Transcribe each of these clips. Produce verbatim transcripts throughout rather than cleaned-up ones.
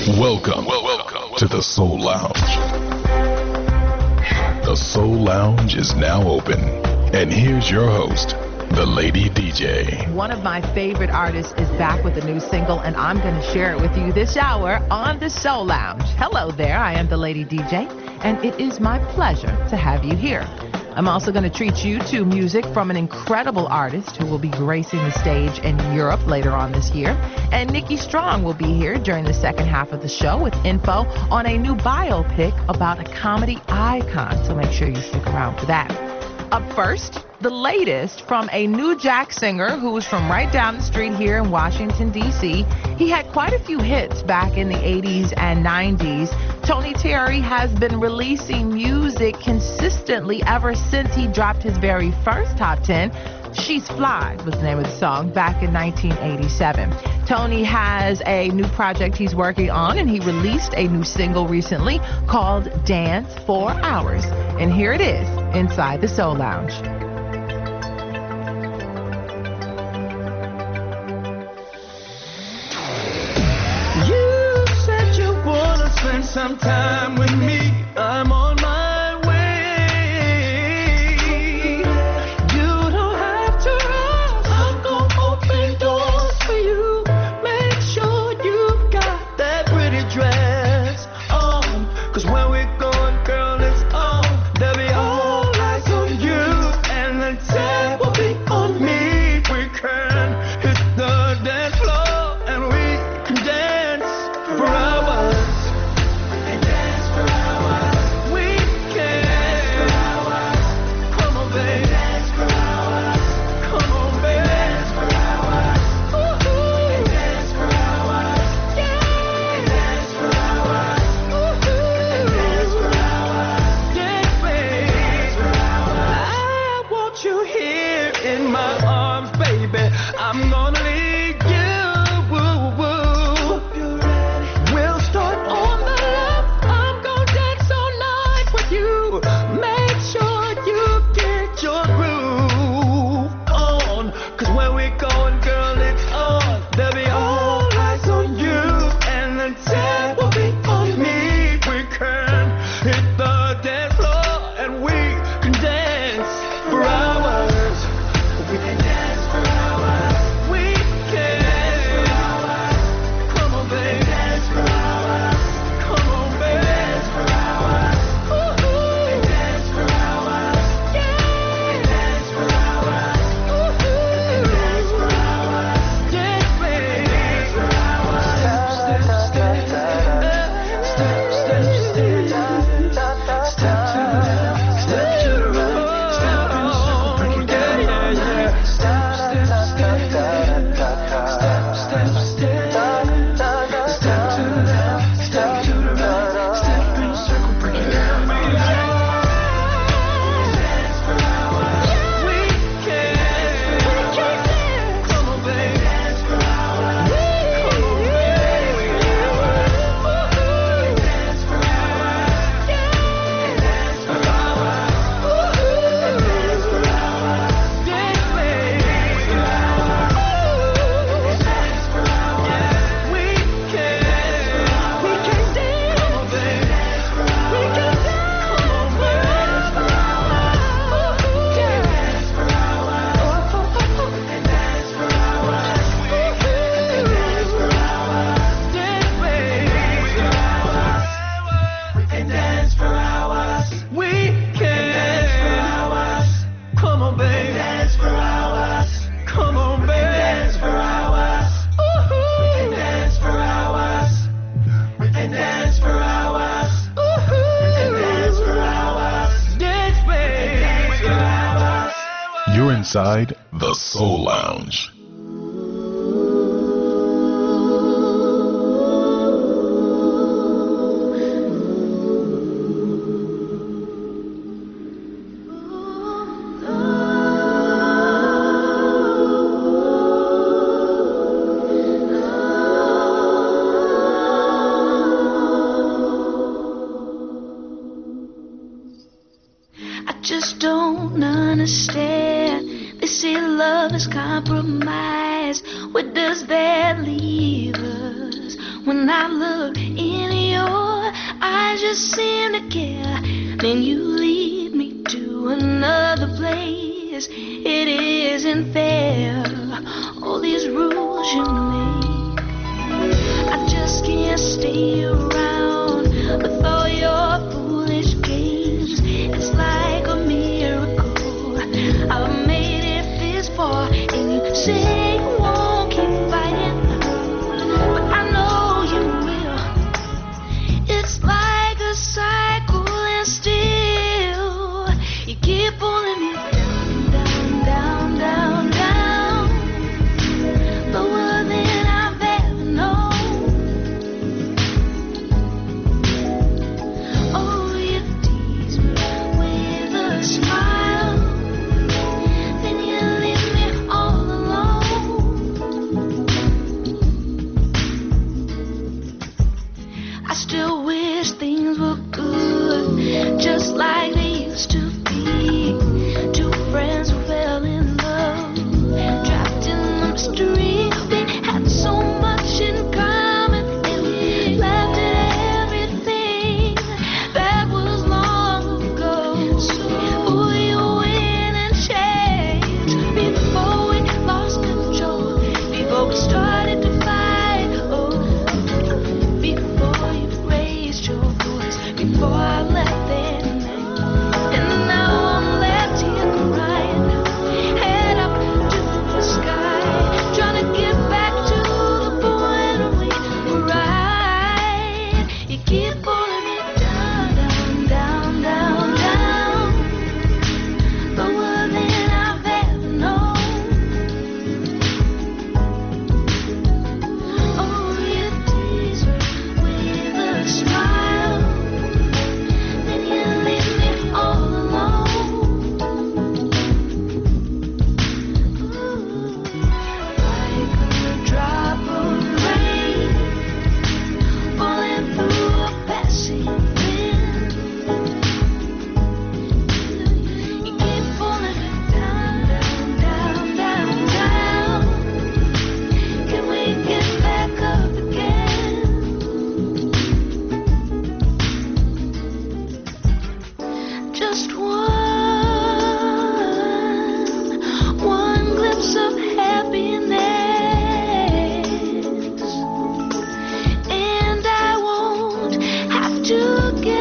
Welcome, welcome to the Soul Lounge. The Soul Lounge is now open. And here's your host, the Lady D J. One of my favorite artists is back with a new single, and I'm going to share it with you this hour on the Soul Lounge. Hello there, I am the Lady D J, and it is my pleasure to have you here. I'm also going to treat you to music from an incredible artist who will be gracing the stage in Europe later on this year. And Nikki Strong will be here during the second half of the show with info on a new biopic about a comedy icon. So make sure you stick around for that. Up first, the latest from a new Jack singer who is from right down the street here in Washington, D C. He had quite a few hits back in the eighties and nineties. Tony Terry has been releasing music consistently ever since he dropped his very first top ten. She's Fly was the name of the song back in nineteen eighty-seven. Tony has a new project he's working on, and he released a new single recently called Dance for Hours. And here it is inside the Soul Lounge. You said you wanna spend some time with me. I'm on my way. You don't have to rush. I'm gonna open doors for you. Make sure you got that pretty dress on. Cause when we're going, girl, it's on. There'll be all eyes on you. And the tab will be on me. We can hit the dance floor and we can dance for hours. And dance for hours. We can dance for hours. Come on, baby. Dance for hours. Come on, baby. Dance for hours. Ooh. And dance for hours. Yeah. And dance for hours. Ooh. And dance for hours. Dance, baby. Dance for hours. I want you here in my arms, baby. I'm gonna lead you. Woo, woo. We'll start on the left. I'm gonna dance all night with you. Make sure you get your groove on. Cause when we're going, girl, it's on. There'll be all eyes on you. And the tab will be on me. We can hit the dance floor and we can dance for hours. We can dance for hours. We can dance for hours. Come on, baby. Dance for hours. Come on, baby. Dance for hours. Ooh. And dance for hours. Yeah. And dance for hours. Ooh. And dance for hours. Dance, baby. Dance for hours. Step, step, step, step, step, step, step, step to the left, step to the right, step in a circle, break it down, yeah, yeah. Step, step, step, step, step, step, step to the left, step to the right, step in a circle, break it down, break it down. Dance for hours. We can dance. Come on, baby. Dance for hours. Come on, baby. Dance for hours. And dance for hours. And dance for hours. Dance, baby. Dance for hours. And dance for hours. We can. We can dance. Come on, baby. Dance for hours. We can dance. Come on, baby. Dance for hours. Yeah. Dance for hours. And dance for hours. And dance for hours. Dance, baby. And dance for hours. We can dance for hours. Come on, baby. Dance for hours. Come on, baby. Dance for hours. And dance for hours. And dance for hours. And dance for hours. Dance, baby. Dance for hours. You're inside the Soul Lounge. I just don't understand. They say love is compromise. Where does that leave us? When I look in your eyes, you seem to care. Then you lead me to another place. It isn't fair, all these rules you make. I just can't stay around with all your foolish games. It's like a miracle I've made it this far, and you say you won't keep fighting, but I know you will. It's like a cycle, and still you keep pulling me down, down, down, down, down, lower than I've ever known. Oh, you tease me with a smile, then you leave me all alone. I still wish things were good, just like they used to be. Two friends who fell in love, trapped in the mystery. They had so much in common, and we laughed at everything. That was long ago. So we win and change before we lost control, before we started to fight. Oh, before you raised your voice, before I left that night. And now I'm left here crying, head up to the sky, trying to get back to the point we were right. You keep pulling me down, down, down, down, down, lower than I've ever known. Oh, you tease me with a smile, then you leave me all alone. Ooh, like a drop of rain falling through a passing wind. You keep pulling me down, down, down, down, down. Can we get back up again? Just one, one glimpse of happiness, and I won't have to guess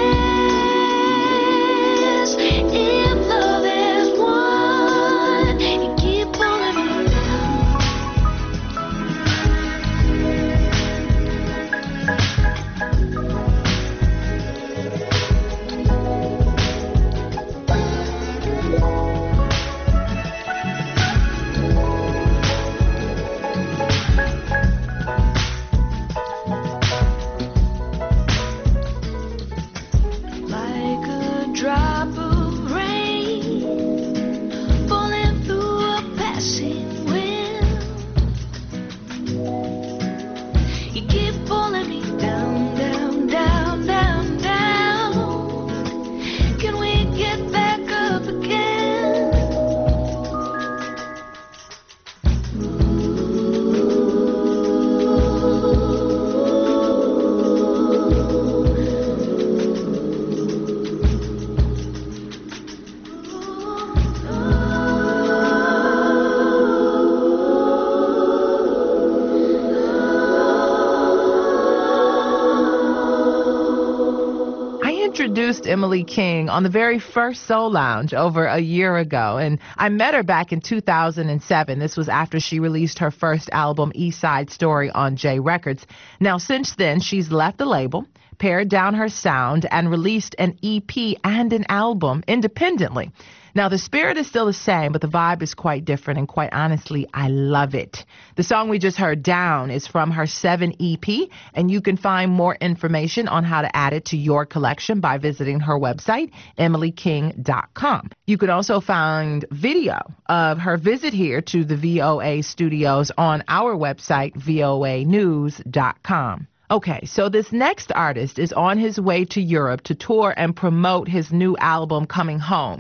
if love is one. You keep pulling me down. Like a drop of rain falling through a passing wind. You keep pulling me down, down, down, down, down. Can we get back up again? I introduced Emily King on the very first Soul Lounge over a year ago, and I met her back in two thousand seven. This was after she released her first album, East Side Story, on J Records. Now, since then, she's left the label, pared down her sound, and released an E P and an album independently. Now, the spirit is still the same, but the vibe is quite different, and quite honestly, I love it. The song we just heard, Down, is from her seven E P, and you can find more information on how to add it to your collection by visiting her website, emily king dot com. You can also find video of her visit here to the V O A studios on our website, V O A news dot com. Okay, so this next artist is on his way to Europe to tour and promote his new album, Coming Home.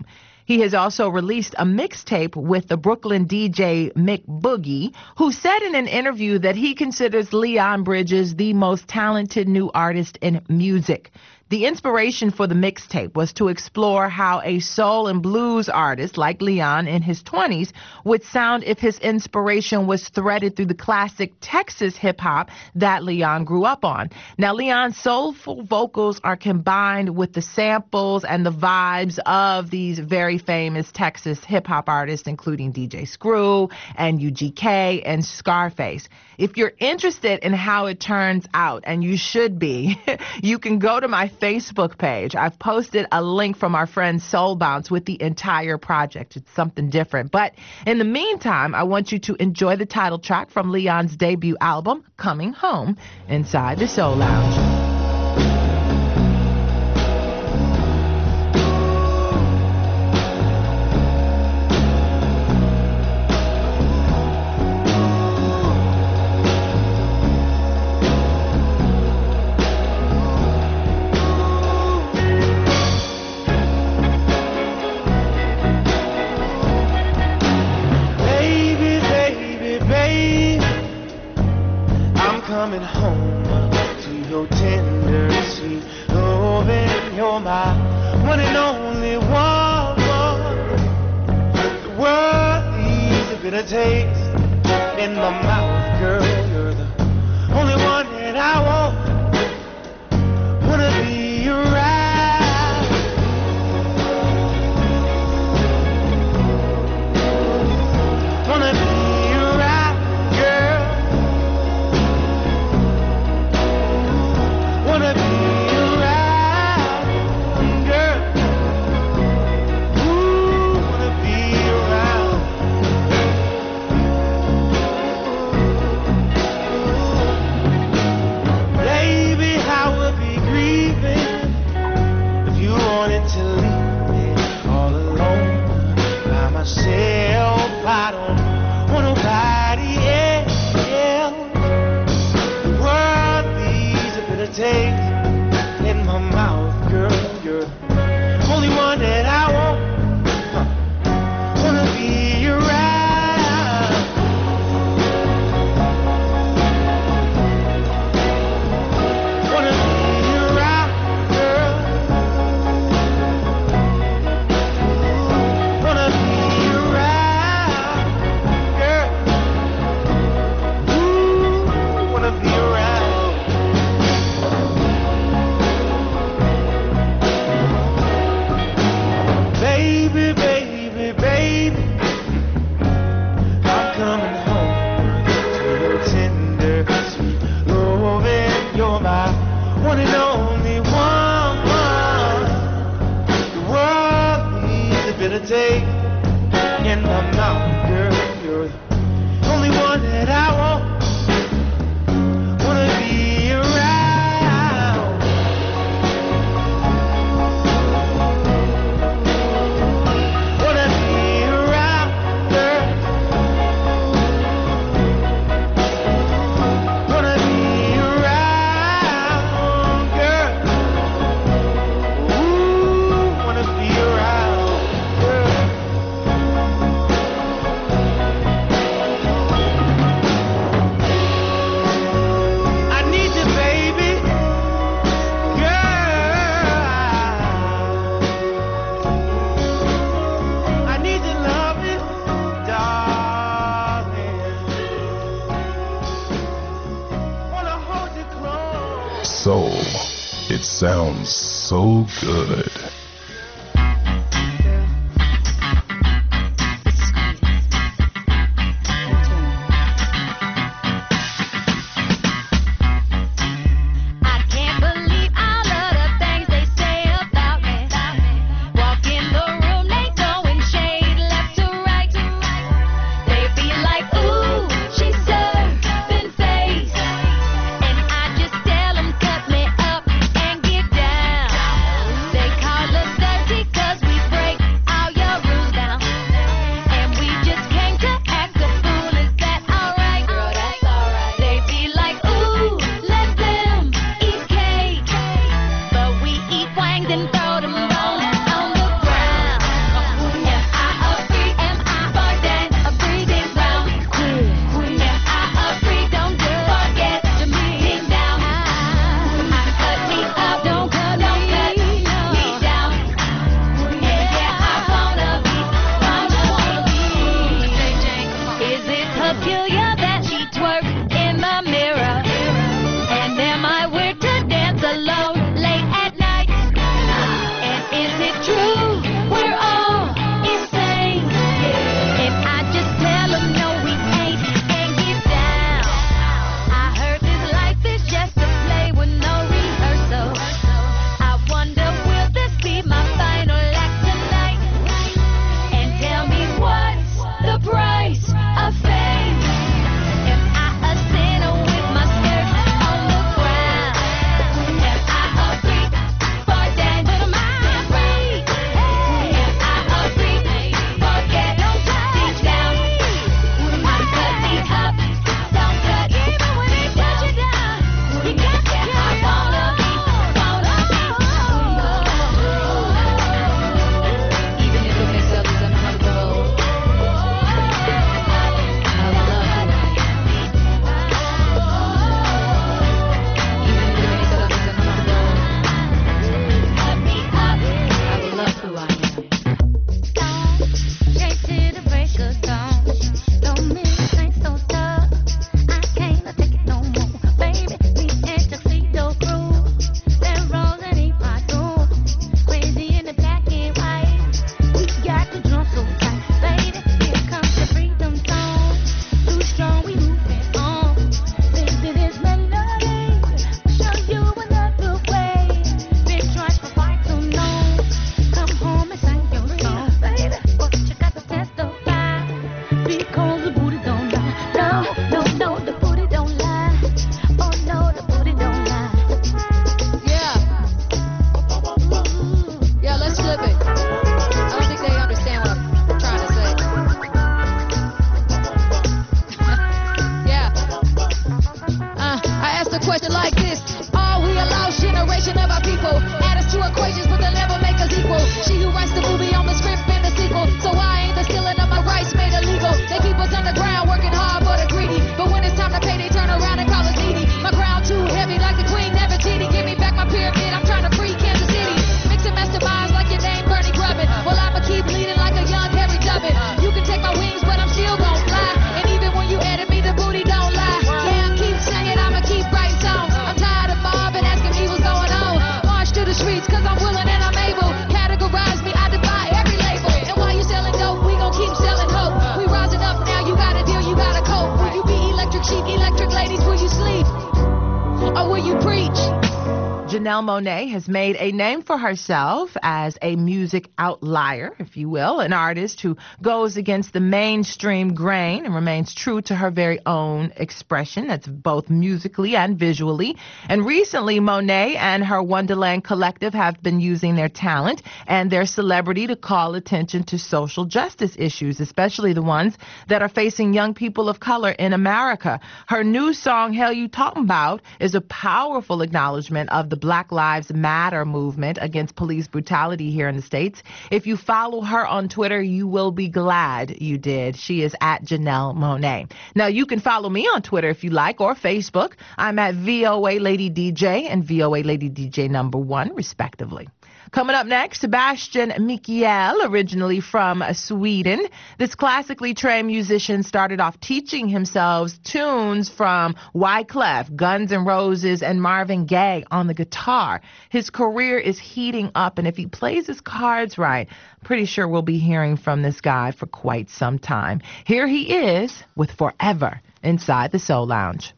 He has also released a mixtape with the Brooklyn D J Mick Boogie, who said in an interview that he considers Leon Bridges the most talented new artist in music. The inspiration for the mixtape was to explore how a soul and blues artist like Leon in his twenties would sound if his inspiration was threaded through the classic Texas hip-hop that Leon grew up on. Now, Leon's soulful vocals are combined with the samples and the vibes of these very famous Texas hip-hop artists, including D J Screw and U G K and Scarface. If you're interested in how it turns out, and you should be, you can go to my Facebook page. I've posted a link from our friend Soul Bounce with the entire project. It's something different. But in the meantime, I want you to enjoy the title track from Leon's debut album, Coming Home, inside the Soul Lounge. Coming home to your tender, sweet loving. You're my one and only one. The world needs a bitter taste in my mouth, girl. You're the only one that I want. Wanna be around. Wanna be wanna be around, girl. Ooh, wanna be around. Baby, I would be grieving if you wanted to leave me all alone by myself. I don't want nobody else. The world needs a bit of taste in my mouth, girl. You're the only one that I want. Huh. Wanna be around. Wanna be around, girl. Wanna be around, girl. Ooh, wanna be around. Baby, baby, baby, I'm coming home to your tender, sweet loving. You're my one and only one. The world needs a bitter taste in my mouth, girl. You're the only one that I want. Wanna be around. Soul. It sounds so good. Call something like this. All we allow generation of our people. Add us to equations, but they'll never make us equal. She who writes the movie on the script and the sequel. So I ain't the stealing of my rights made illegal. They keep us underground, working hard for the greedy. But when it's time to pay, they turn around and call us needy. My crown too heavy, like the Queen Nefertiti. Give me back my pyramid, I'm trying to free Kansas City. Mixing masterminds like your name Bernie Grubbin. Well, I'ma keep leading like a young Harry Dubbin. You can take my wings, but I'm still gon' fly. And even when you edit me, the booty don't lie. Yeah, I'm keep singing, I'ma keep writing songs. I'm tired of mobbing, asking me what's going on. March to the streets, cause I'm willing and I'm able. Categorize me, I defy every label. And while you selling dope, we gon' keep selling hope. We rising up now, you gotta deal, you gotta cope. Will you be electric sheep, electric ladies, will you sleep? Or will you preach? Janelle Monáe has made a name for herself as a music outlier, if you will, an artist who goes against the mainstream grain and remains true to her very own expression. That's both musically and visually. And recently, Monáe and her Wonderland Collective have been using their talent and their celebrity to call attention to social justice issues, especially the ones that are facing young people of color in America. Her new song, Hell You Talking About, is a powerful acknowledgement of the Black Lives Matter movement against police brutality here in the States. If you follow her on Twitter, you will be glad you did. She is at Janelle Monáe. Now, you can follow me on Twitter if you like, or Facebook. I'm at V O A Lady D J and V O A Lady D J number one, respectively. Coming up next, Sebastian Mikael, originally from Sweden. This classically trained musician started off teaching himself tunes from Wyclef, Guns N' Roses, and Marvin Gaye on the guitar. His career is heating up, and if he plays his cards right, I'm pretty sure we'll be hearing from this guy for quite some time. Here he is with Forever inside the Soul Lounge.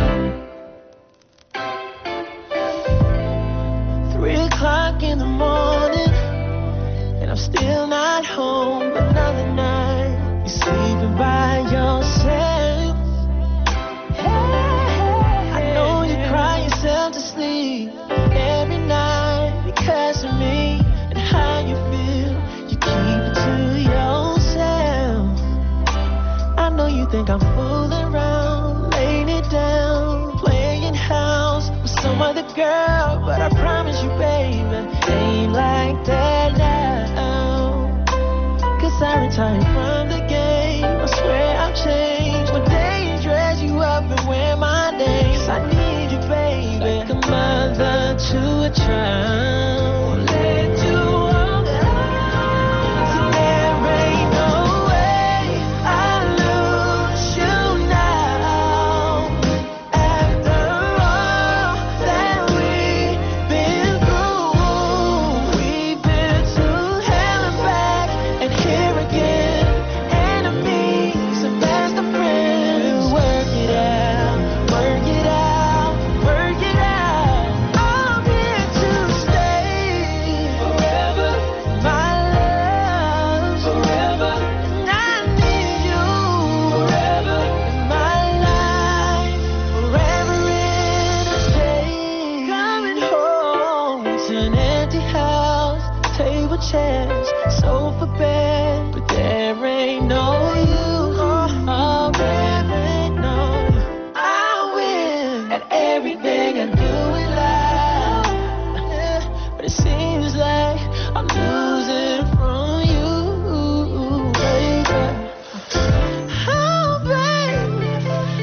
Three o'clock in the morning, and I'm still not home. Another night, you're sleeping by yourself. I know you cry yourself to sleep every night because of me and how you feel. You keep it to yourself. I know you think I'm fooling around, laying it down, playing house with some other girl, but I promise you, baby, ain't like that now. Cause I retired from the game, I swear I've changed. One day dress you up and wear my name. Cause I need you, baby, like a mother to a child. Let you walk out, so there ain't no way I lose you now. After all that we've been through, we've been to hell and back, and here again, enemies and best of friends. Work it out, work it out, work it out. I'm here to stay forever, my love, forever. And I need you forever in my life, forever in a day. Coming home to an empty house, table, chairs, sofa, bed, but there ain't no you. Oh, there ain't no you. I win at everything I do in life, but it seems like I'm losing from you, baby. Oh, baby,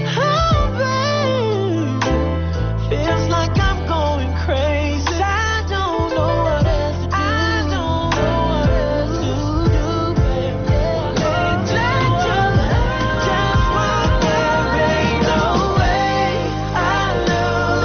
oh, baby, feels like I'm going crazy. I don't know what else to do. I don't know what else to do, baby. Let you just walk. There ain't no way I lose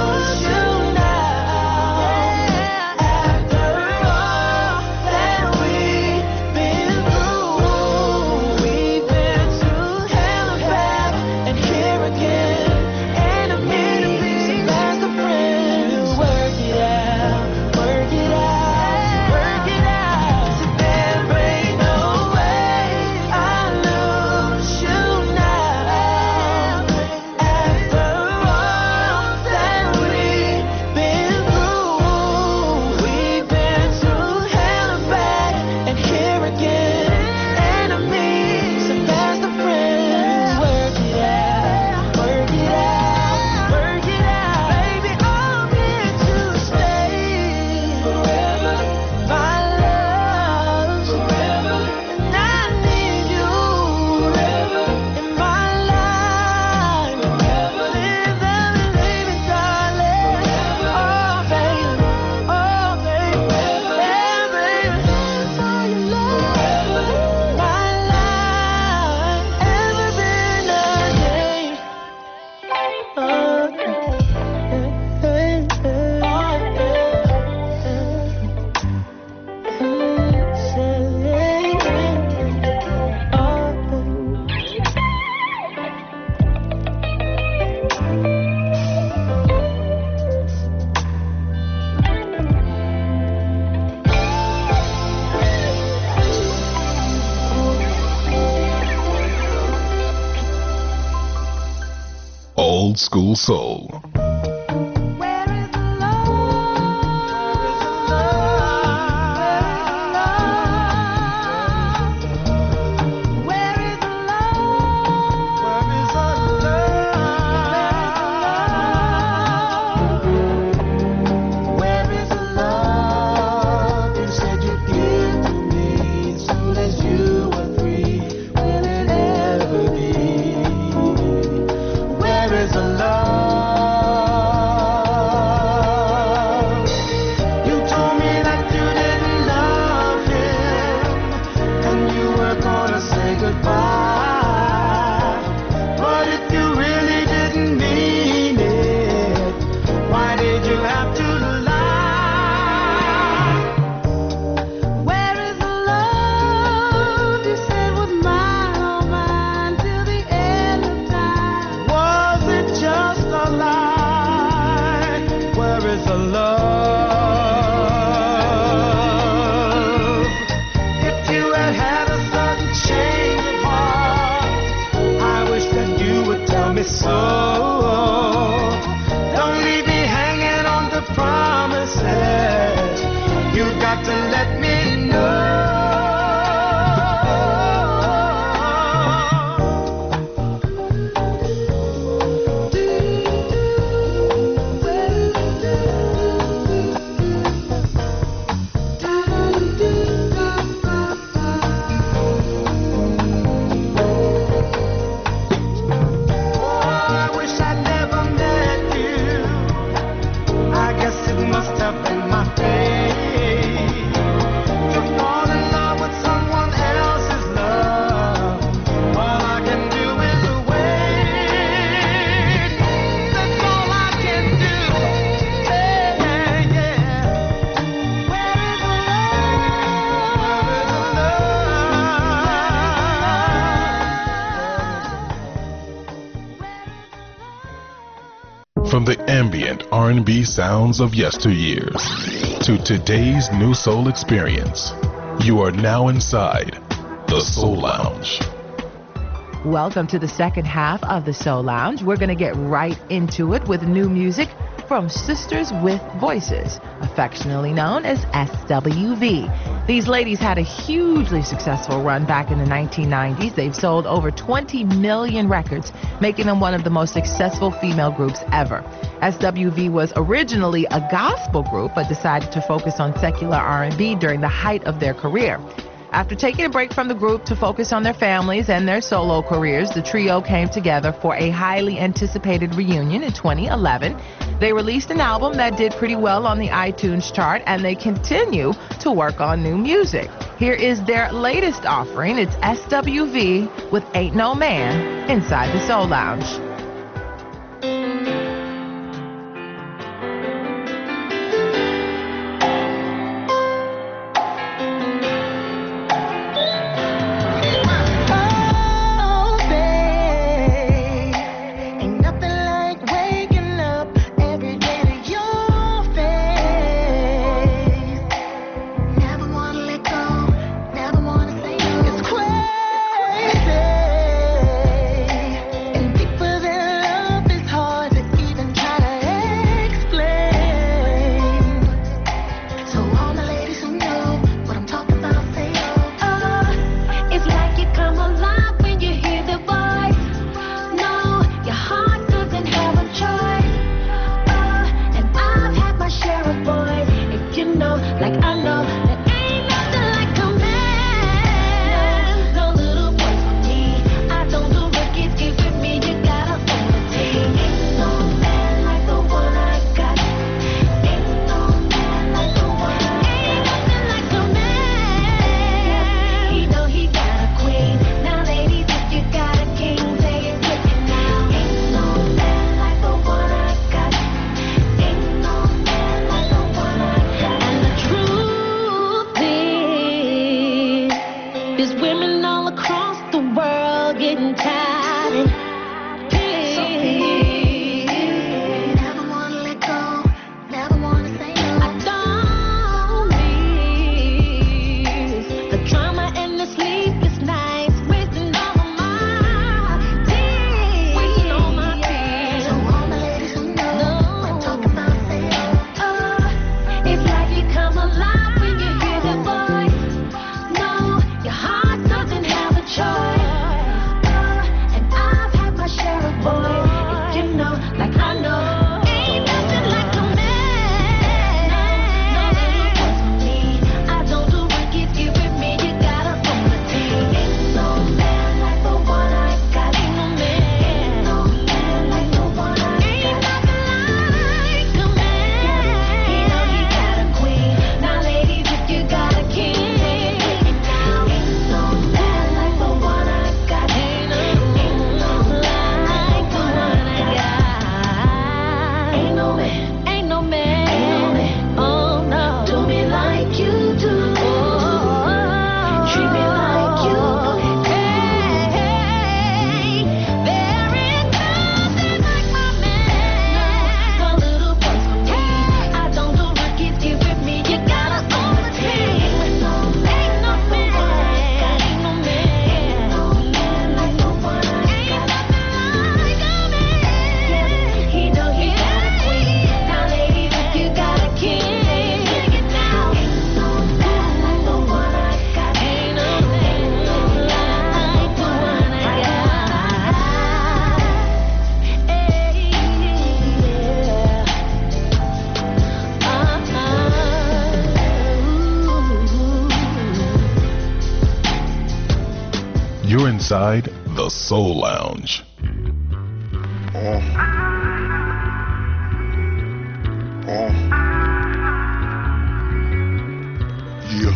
old school soul. From the ambient R and B sounds of yesteryears to today's new soul experience, you are now inside the Soul Lounge. Welcome to the second half of the Soul Lounge. We're going to get right into it with new music from Sisters with Voices, affectionately known as S W V. These ladies had a hugely successful run back in the nineteen nineties. They've sold over twenty million records, making them one of the most successful female groups ever. S W V was originally a gospel group, but decided to focus on secular R and B during the height of their career. After taking a break from the group to focus on their families and their solo careers, the trio came together for a highly anticipated reunion in twenty eleven. They released an album that did pretty well on the iTunes chart, and they continue to work on new music. Here is their latest offering. It's S W V with Ain't No Man inside the Soul Lounge. It's crazy, and deeper than know me. Ain't no man. Ain't no man. Oh no. Do me like you do. Oh, treat me like you. Hey, hey. There is nothing like my man. The little boys with me. I don't do rookies, get with me. You gotta own the team. Ain't no man. Ain't no man. Ain't no man like the one I got. Ain't nothing like a man. He know he got a queen. Now ladies, if you got a king, sing it now. Ain't no man like the one I got. Ain't no man like the one I got. Hey, yeah. You're inside the Soul Lounge. Oh. Oh. Yeah.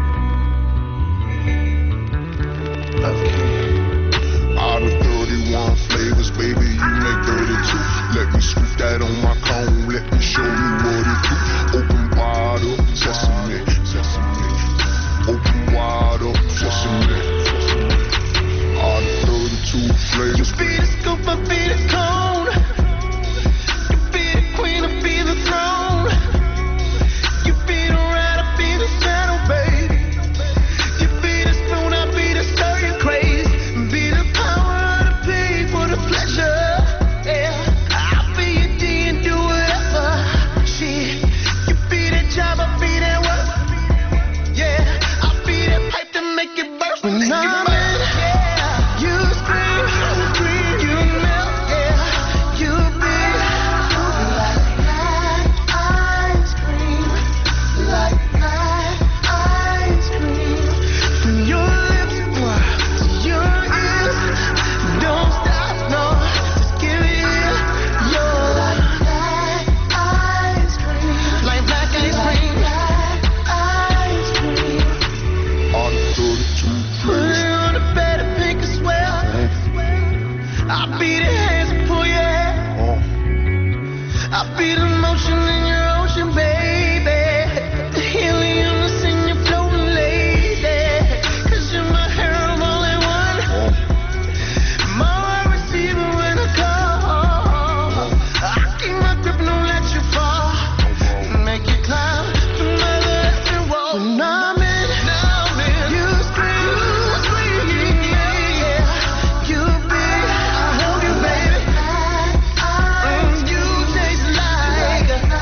Out of thirty-one flavors, baby, you make thirty-two. Let me scoop that on my cone. Let me show you what it do. Open wide up, sesame, sesame. Open wide up, sesame. Out of thirty-two flavors. You be the scoop, I be the cone. You be the queen, I be the throne. You be the rat, I be the saddle, babe. You be the spoon, I be the stirring craze. Be the power of the people, the pleasure. Yeah, I'll be your D and do whatever. Shit, you be that job, I be that work. Yeah, I'll be that pipe to make it burst. When I'm in, yeah, you scream, you scream, you melt, yeah, you be like that ice cream, like that ice cream. From your lips, boy, to your ears, don't stop, no, just give it here. You're like that ice cream, like black ice cream, ice cream. Out of thirty-two Put flavors. it on the bed and pick a swell. I'll be the hands that pull your hair. Oh. I'll be the motion in your ocean, baby. The helium that's in your floating lady. Cause you're my hero, I'm all in one. My receiver when I call. I keep my grip and don't let you fall. Make you climb the mother effing wall. When I'm in, you scream, you scream, yeah. You be, I hold you, baby. Mm, you taste like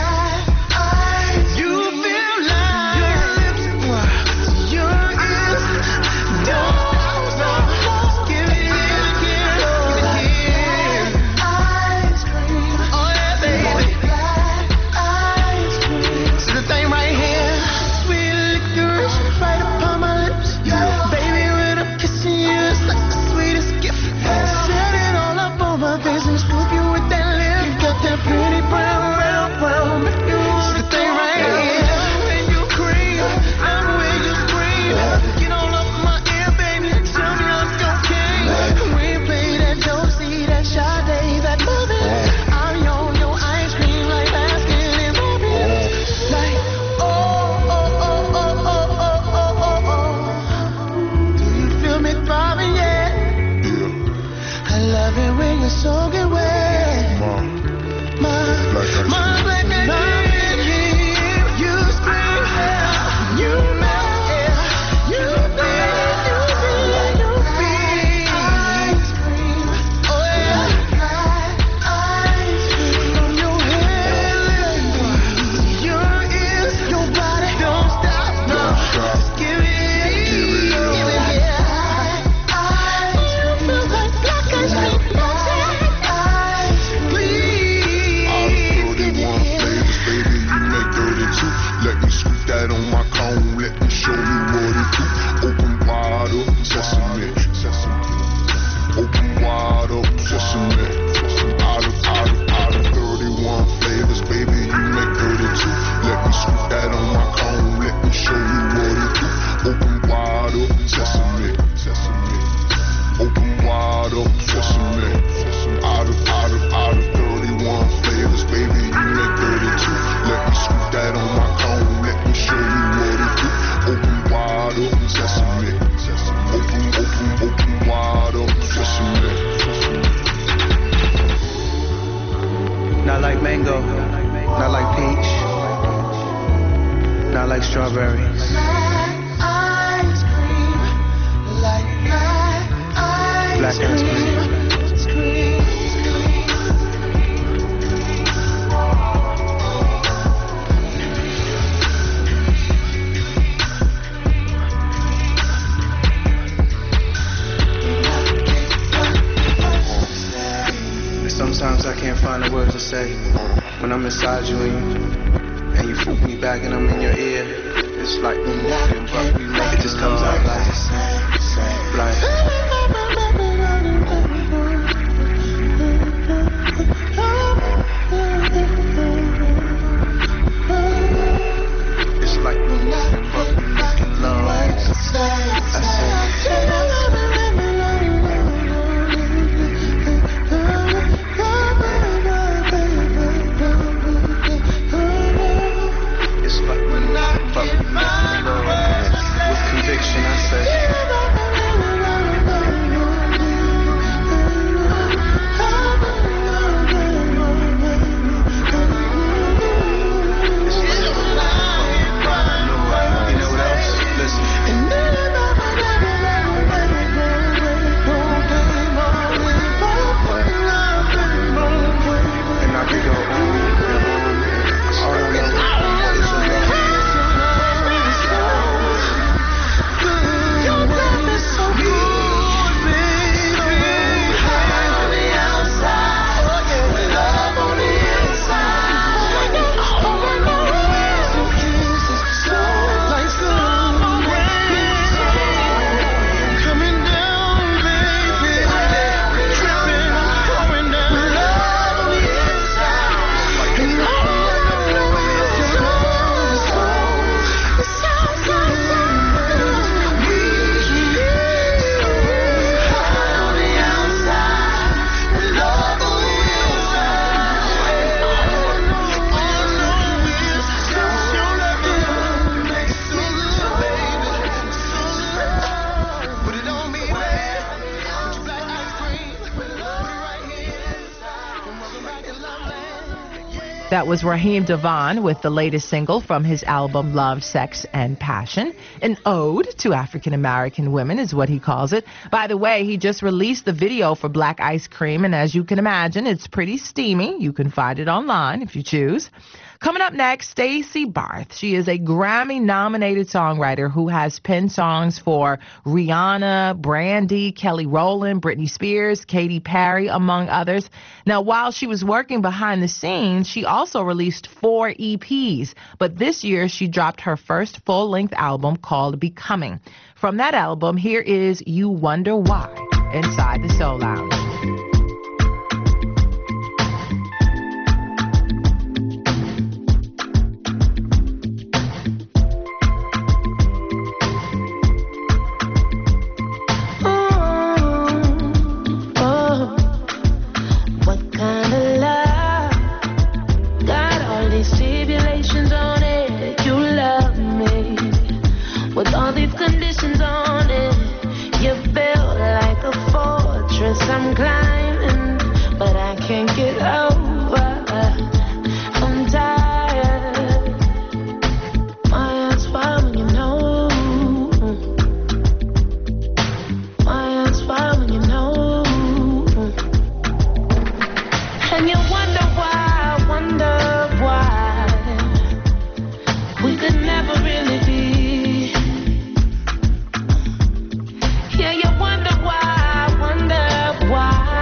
Not like mango, not like peach, not like strawberries. Black ice cream, like black ice Black ice cream. Sometimes I can't find the words to say when I'm inside you and you, and you freak me back and I'm in your ear. It's like it just comes out like like. It's like fucking love. I say. Conviction, I say. You know what else? Listen. And I could go on and on. All I know is your love. That was Raheem DeVaughn with the latest single from his album Love, Sex, and Passion. An ode to African-American women is what he calls it. By the way, he just released the video for Black Ice Cream, and as you can imagine, it's pretty steamy. You can find it online if you choose. Coming up next, Stacey Barth. She is a Grammy-nominated songwriter who has penned songs for Rihanna, Brandy, Kelly Rowland, Britney Spears, Katy Perry, among others. Now, while she was working behind the scenes, she also released four E Ps. But this year, she dropped her first full-length album called Becoming. From that album, here is You Wonder Why inside the Soul Lounge. I'm climbing, but I can't get over. I'm tired. My heart's falling, you know. My heart's falling, you know. And you wonder why, wonder why we could never really be. Yeah, you wonder why. Why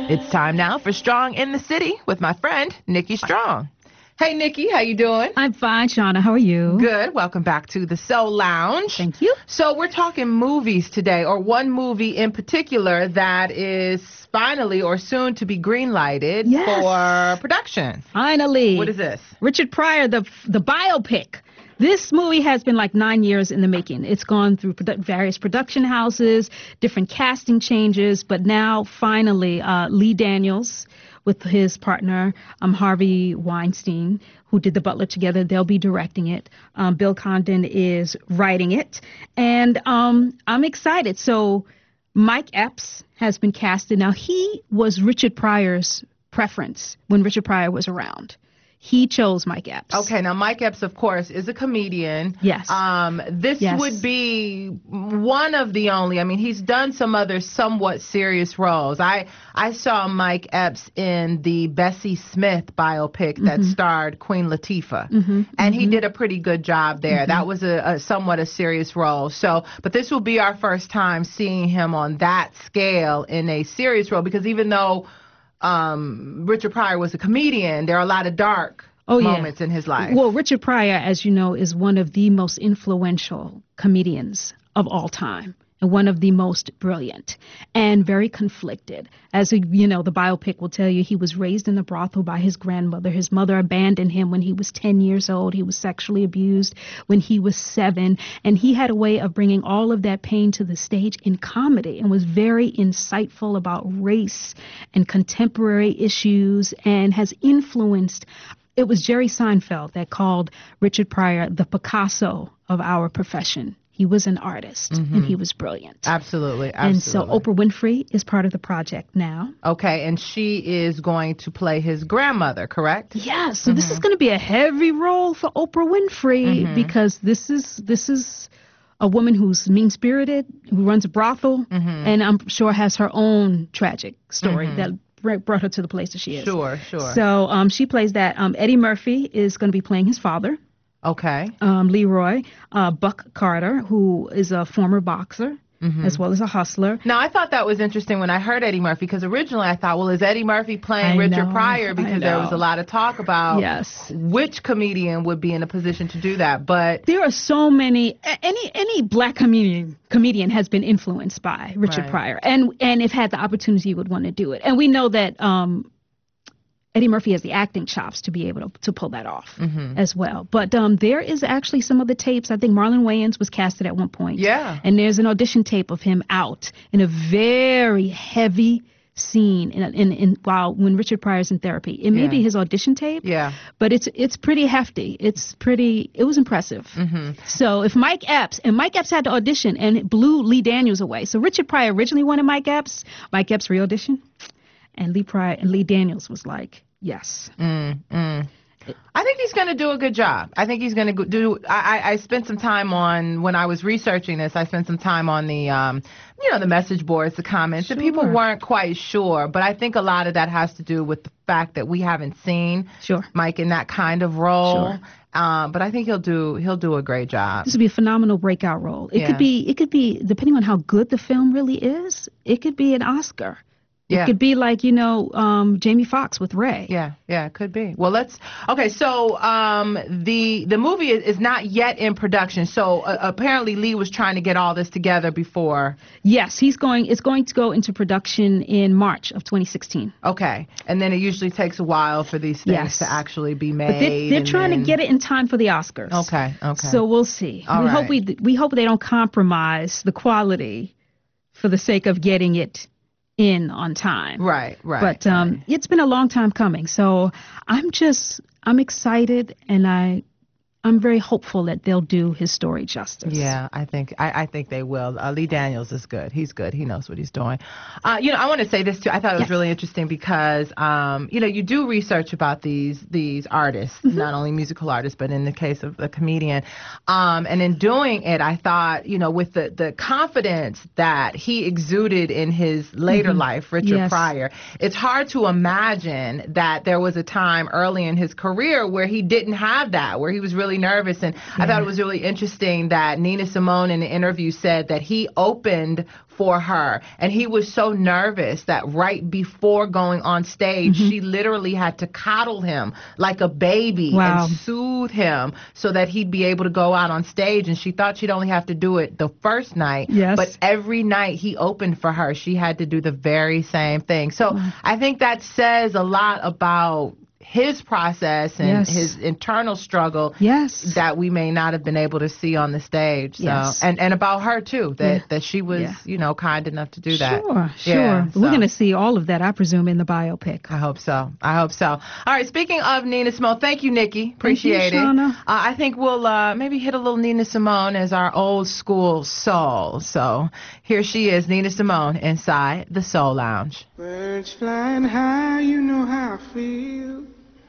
It's time now for Strong in the City with my friend, Nikki Strong. Hey, Nikki, how you doing? I'm fine, Shauna. How are you? Good. Welcome back to the Soul Lounge. Thank you. So we're talking movies today, or one movie in particular that is finally or soon to be green-lighted Yes. for production. Finally. What is this? Richard Pryor, the the biopic. This movie has been like nine years in the making. It's gone through produ- various production houses, different casting changes, but now finally uh, Lee Daniels with his partner um, Harvey Weinstein, who did The Butler together, they'll be directing it. Um, Bill Condon is writing it, and um, I'm excited. So Mike Epps has been casted. Now, he was Richard Pryor's preference when Richard Pryor was around. He chose Mike Epps. Okay, now Mike Epps, of course, is a comedian. Yes. Um, this Yes. would be one of the only. I mean, he's done some other somewhat serious roles. I I saw Mike Epps in the Bessie Smith biopic that Mm-hmm. starred Queen Latifah, mm-hmm. and he did a pretty good job there. Mm-hmm. That was a, a somewhat a serious role. So, but this will be our first time seeing him on that scale in a serious role, because even though um, Richard Pryor was a comedian, there are a lot of dark Oh, yeah. moments in his life. Well, Richard Pryor, as you know, is one of the most influential comedians of all time, and one of the most brilliant, and very conflicted. As a, you know, the biopic will tell you, he was raised in a brothel by his grandmother. His mother abandoned him when he was ten years old. He was sexually abused when he was seven, and he had a way of bringing all of that pain to the stage in comedy, and was very insightful about race and contemporary issues, and has influenced. It was Jerry Seinfeld that called Richard Pryor the Picasso of our profession. He was an artist, Mm-hmm. and he was brilliant. Absolutely, And so absolutely. Oprah Winfrey is part of the project now. Okay, and she is going to play his grandmother, correct? Yeah, so this is going to be a heavy role for Oprah Winfrey, Mm-hmm. because this is this is a woman who's mean-spirited, who runs a brothel, Mm-hmm. and I'm sure has her own tragic story that br- brought her to the place that she is. Sure, sure. So um, she plays that. Um, Eddie Murphy is going to be playing his father. Okay. um, Leroy, uh, Buck Carter, who is a former boxer as well as a hustler. Now, I thought that was interesting when I heard Eddie Murphy, because originally I thought, well, is Eddie Murphy playing I Richard know, Pryor? I Because there was know. a lot of talk about Yes. which comedian would be in a position to do that. But There are so many. a- Any any black comedian comedian has been influenced by Richard Right. Pryor, and and if had the opportunity, would want to do it. And we know that um, Eddie Murphy has the acting chops to be able to, to pull that off Mm-hmm. as well. But um, there is actually some of the tapes. I think Marlon Wayans was casted at one point. Yeah. And there's an audition tape of him out in a very heavy scene in, in, in while when Richard Pryor's in therapy. It may Yeah. be his audition tape. Yeah. But it's it's pretty hefty. It's pretty. It was impressive. Mm-hmm. So if Mike Epps and Mike Epps had to audition and it blew Lee Daniels away. So Richard Pryor originally wanted Mike Epps. Mike Epps re-auditioned, and Lee Pryor and Lee Daniels was like, yes. Mm, mm. I think he's going to do a good job. I think he's going to do. I, I I spent some time on when I was researching this. I spent some time on the, um, you know, the message boards, the comments. And people Sure. weren't quite sure, but I think a lot of that has to do with the fact that we haven't seen Sure. Mike in that kind of role. Sure. Um, but I think he'll do he'll do a great job. This would be a phenomenal breakout role. It Yeah. could be. It could be depending on how good the film really is. It could be an Oscar. Yeah. It could be like, you know, um, Jamie Foxx with Ray. Yeah, yeah, it could be. Well, let's. Okay, so um, the the movie is, is not yet in production. So uh, apparently Lee was trying to get all this together before. Yes, he's going. It's going to go into production in March of twenty sixteen. Okay, and then it usually takes a while for these things Yes. to actually be made. But they, they're and trying then- to get it in time for the Oscars. Okay, okay. So we'll see. All we right. hope we we hope they don't compromise the quality for the sake of getting it in on time. Right, right. But um, right. it's been a long time coming. So I'm just I'm excited, and I I'm very hopeful that they'll do his story justice. Yeah, I think I, I think they will. Uh, Lee Daniels is good. He's good. He knows what he's doing. Uh, you know, I want to say this too. I thought it was Yes. really interesting because, um, you know, you do research about these these artists, Mm-hmm. not only musical artists, but in the case of the comedian. Um, and in doing it, I thought, you know, with the the confidence that he exuded in his later life, Richard Yes. Pryor, it's hard to imagine that there was a time early in his career where he didn't have that, where he was really really nervous. And Yeah. I thought it was really interesting that Nina Simone in the interview said that he opened for her, and he was so nervous that right before going on stage, Mm-hmm. she literally had to coddle him like a baby Wow. and soothe him so that he'd be able to go out on stage. And she thought she'd only have to do it the first night, Yes. but every night he opened for her, she had to do the very same thing. So I think that says a lot about his process and Yes. his internal struggle Yes. that we may not have been able to see on the stage. So, Yes. and, and about her too, that, Yeah. that she was, Yeah. you know, kind enough to do that. Sure, sure. Yeah, We're so. going to see all of that, I presume, in the biopic. I hope so. I hope so. All right. Speaking of Nina Simone, thank you, Nikki. Appreciate you, it. Shauna. Uh, I think we'll uh, maybe hit a little Nina Simone as our old school soul. So here she is, Nina Simone, inside the Soul Lounge. Birds flying high, you know how I feel.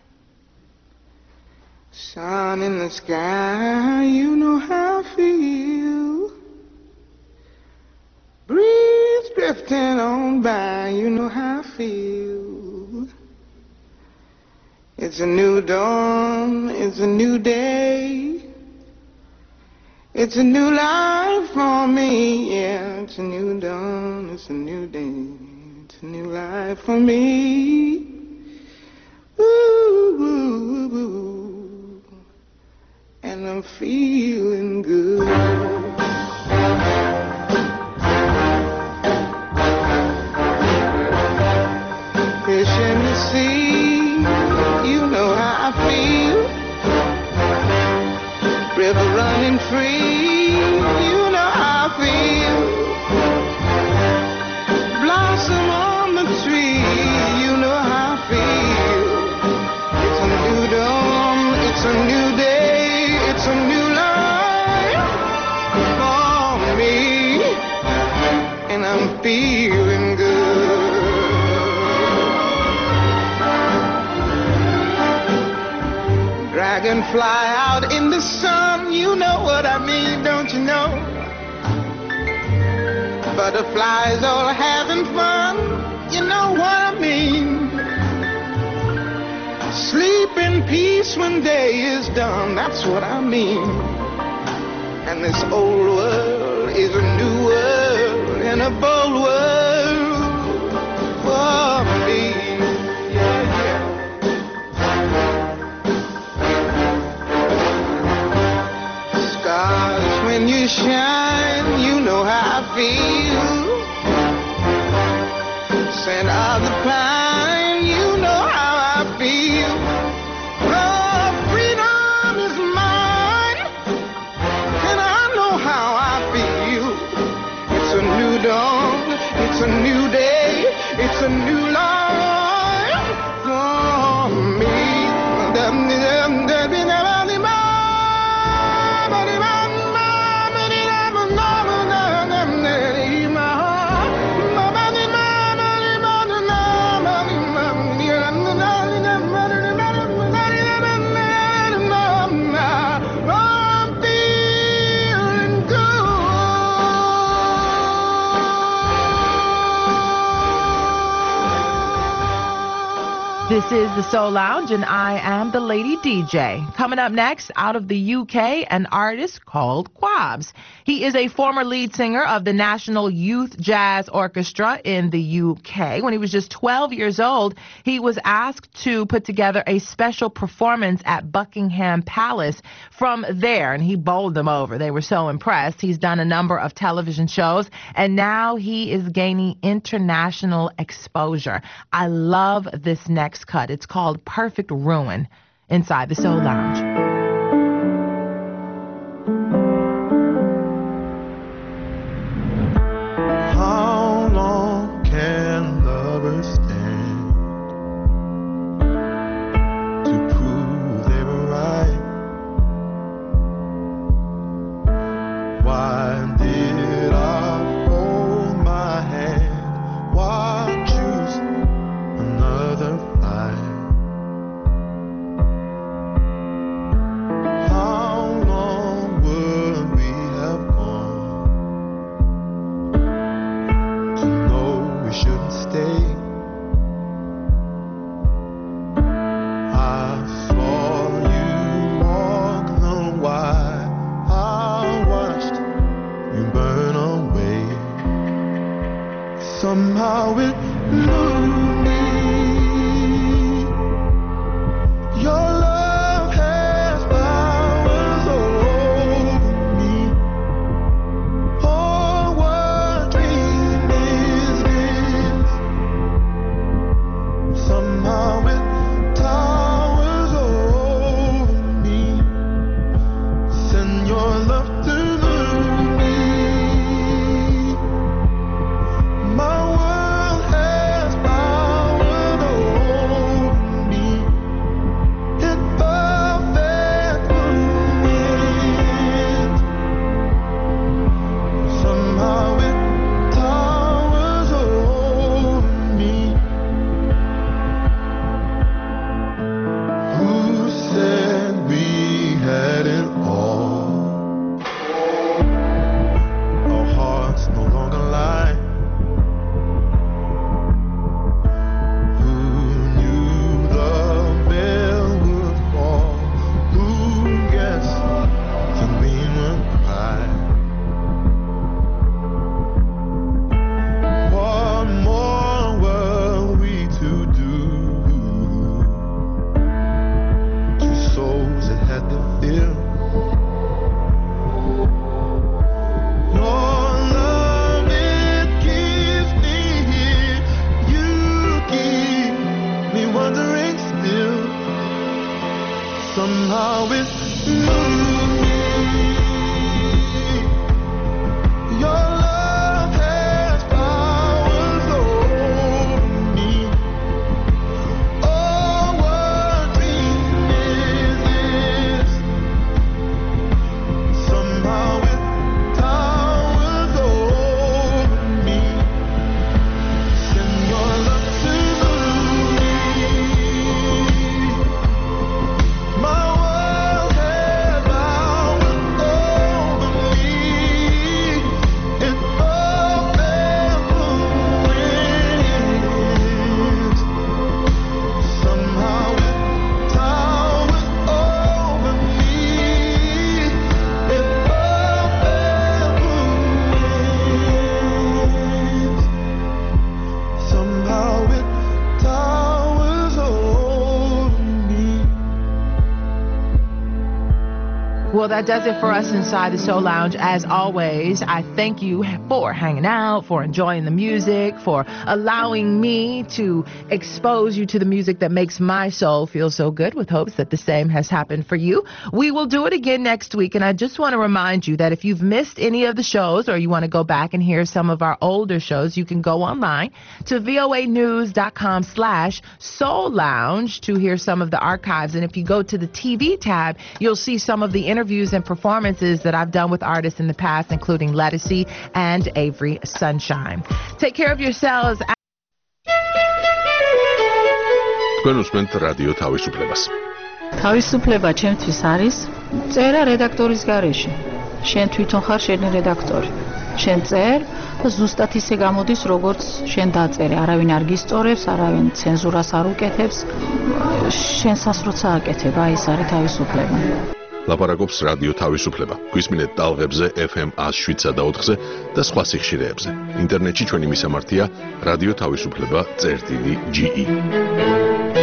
Sun in the sky, you know how I feel. Breeze drifting on by, you know how I feel. It's a new dawn, it's a new day. It's a new life for me, yeah. It's a new dawn, it's a new day. It's a new life for me. Ooh, ooh, ooh. And I'm feeling good. Fish in the sea, you know how I feel. River running free, you know how I feel. Blossom on the tree, you know how I feel. It's a new dawn, it's a new day, it's a new life for me, and I'm feeling good. Dragonfly out in the sun, you know what I mean, don't you know? Butterflies all having fun, you know what I mean. Sleep in peace when day is done, that's what I mean. And this old world is a new world and a bold world for me. Yeah, yeah. Stars, when you shine, you know how I feel. Scent of the pine, you know how I feel. Oh, freedom is mine, and I know how I feel. It's a new dawn, it's a new day, it's a new life for me. I'm feeling This is the Soul Lounge, and I am the Lady D J. Coming up next, out of the U K, an artist called Quabs. He is a former lead singer of the National Youth Jazz Orchestra in the U K. When he was just twelve years old, he was asked to put together a special performance at Buckingham Palace. From there, and he bowled them over. They were so impressed. He's done a number of television shows, and now he is gaining international exposure. I love this next cut. It's called Perfect Ruin, inside the Soul Lounge. How long can lovers stand to prove they were right? Why did I hold my hand? Why choose another fight? How long would we have gone to know we shouldn't stay? I saw you walk the Somehow it moved me. Your love has powers over me. Oh, what dream is this? Somehow it towers over me. Send your love to move me. My world has power over me. In perfect movement. Somehow it towers over me. Who said we had it all? Our hearts no longer lie. Who knew the veil would fall? Who guessed the rain would cry? What more were we to do? Two souls that had to feel. Your love, it keeps me here. You keep me wondering still. Somehow it moved me. Your love has powers over me. Oh, what dream is this? Somehow it towers over me. Send your love to me. My world has power over me. In perfect movement. Somehow it towers over me. In perfect movement. Somehow it towers over me. Well, that does it for us inside the Soul Lounge. As always, I thank you for hanging out, for enjoying the music, for allowing me to expose you to the music that makes my soul feel so good, with hopes that the same has happened for you. We will do it again next week, and I just want to remind you that if you've missed any of the shows or you want to go back and hear some of our older shows, you can go online to voanews.com slash soul lounge to hear some of the archives. And if you go to the T V tab, you'll see some of the interviews and performances that I've done with artists in the past, including Lettucey and Avery Sunshine. Take care of yourselves. თქვენ უსმენთ რადიო თავისუფლებას. თავისუფლება ჩემთვის არის წერა რედაქტორის გარეშე. შენ თვითონ ხარ შენი რედაქტორი. შენ წერ და ზუსტად ისე გამოდის, როგორც შენ დაწერე. არავინ არ გისწორებს, არავინ ცენზურას არ უკეთებს. შენსაც როცა აკეთებ, აი ეს არის თავისუფლება. ლაპარაკობს რადიო თავისუფლება. გვისმინეთ ტალღებზე ეფ ემ one oh seven და four და სხვა სიხშირეებზე. ინტერნეტში ჩვენი მისამართია რადიო თავისუფლება წერტილი ჯი ი.